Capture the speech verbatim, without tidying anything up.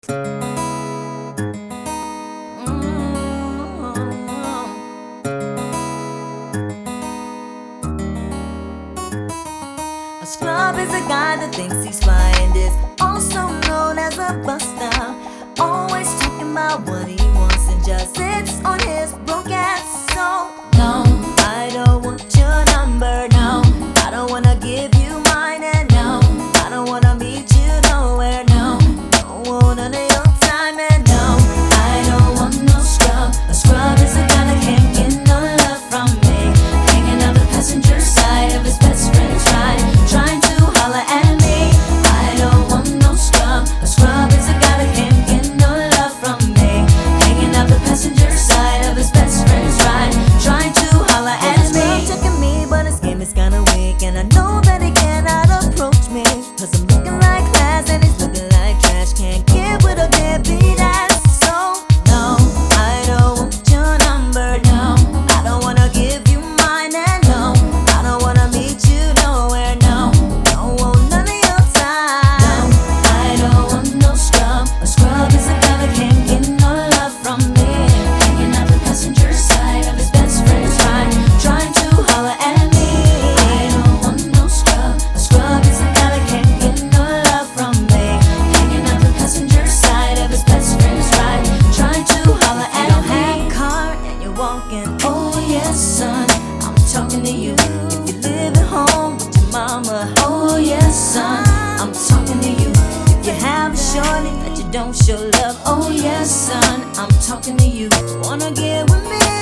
A scrub is a guy that thinks he's fly and is also known as a buster. Always talking about what he wants and just sits on his broke ass. So no, I don't want your number. No, I don't wanna give you mine. And no, I don't wanna meet you nowhere. No, don't want none of your time. And no, I don't want no scrub. A scrub is a guy that can't get no love from me, hanging out the passenger side of his best friend's ride, trying to holler at me. I don't want no scrub. A scrub is a guy that can't get no love from me, hanging out the passenger side of his best friend's ride, trying to holler at me. He's checking me, but his game is kinda weak, and I know that he cannot approach me, cause I'm looking like glass and he's looking like trash. Can't get with a deadbeat ass. So no, I don't want your number. No, I don't wanna give you mine. And no, I don't wanna meet you nowhere. No, don't want none of your time. No, I don't want no scrub. A scrub is a guy that can't get no love from me, hanging out the passenger side of his best friend's ride, trying to holler at me. I don't want no scrub. A scrub is a guy that can't get no love from me, hanging out the passenger side of his best friend's ride, trying to holler at me. You don't have a car and you're walking. Oh yes, son, I'm talking to you. If you live at home with your mama. Oh yes, son, I'm talking to you. If you have a shorty that you don't show love. Oh yes, son, I'm talking to you. Wanna get with me?